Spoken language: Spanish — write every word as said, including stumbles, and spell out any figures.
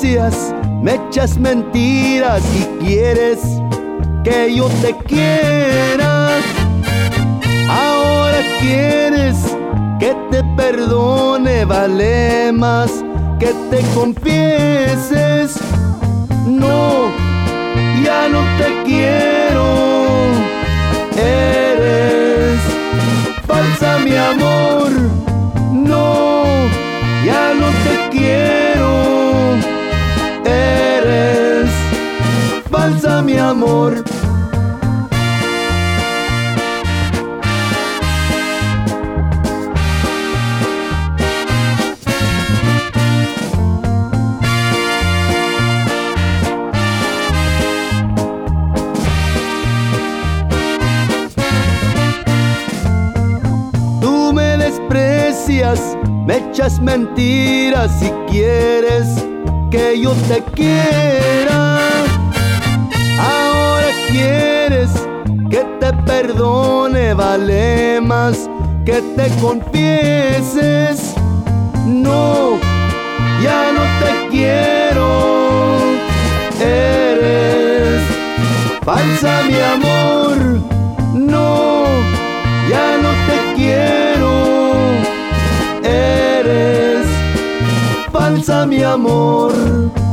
desprecias, me echas mentiras y quieres que yo te quiera. Ahora quieres que te perdone, vale más que te confieses. No, ya no te quiero, eres falsa mi amor. No, ya no te quiero, eres falsa mi amor. Tú me desprecias, me echas mentiras y quieres que yo te quiera. Ahora quieres que te perdone, vale más que te confieses. No, ya no te quiero, eres falsa mi amor. No, ya no te quiero, eres falsa mi amor.